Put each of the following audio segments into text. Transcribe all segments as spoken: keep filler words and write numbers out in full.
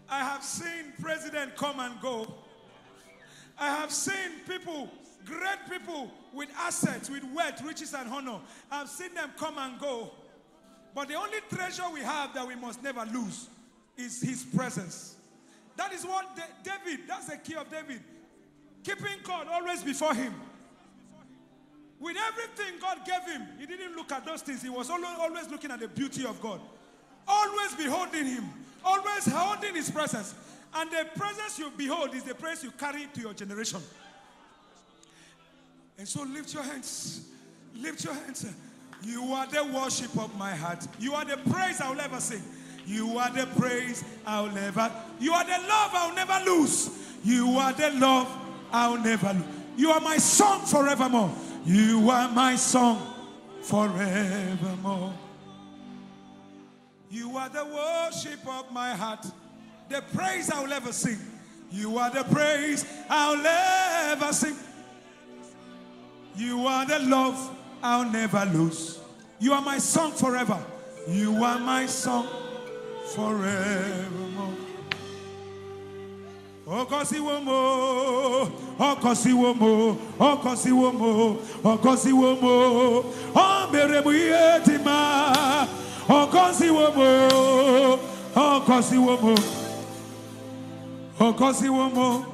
I have seen presidents come and go. I have seen people, great people with assets, with wealth, riches, and honor. I've seen them come and go. But the only treasure we have that we must never lose is his presence. That is what David, that's the key of David. Keeping God always before him. With everything God gave him, he didn't look at those things. He was always looking at the beauty of God. Always beholding him. Always holding his presence. And the presence you behold is the praise you carry to your generation. And so lift your hands. Lift your hands. You are the worship of my heart. You are the praise I will ever sing. You are the praise I will never. You are the love I will never lose. You are the love I will never lose. You are my song forevermore. You are my song forevermore. You are the worship of my heart. The praise I will ever sing. You are the praise I will ever sing. You are the love I'll never lose. You are my song forever. You are my song forevermore. Okosiwomo, okosiwomo, okosiwomo, okosiwomo, omeremuyetima, okosiwomo, okosiwomo, okosiwomo,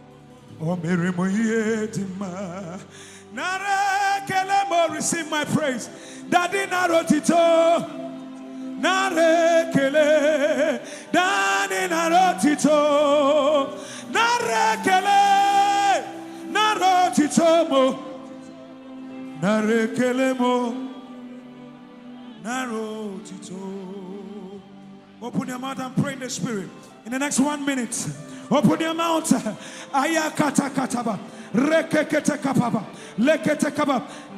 omeremuyetima. Nare kelemo, receive my praise. Daddy narotito. Nare kele. Daddy narotito. Nare kele. Narotito mo. Nare kelemo. Narotito. Open your mouth and pray in the spirit. In the next one minute. Open your mouth. Ayakata kataba. Rekekete kapaba. Lekete kabab.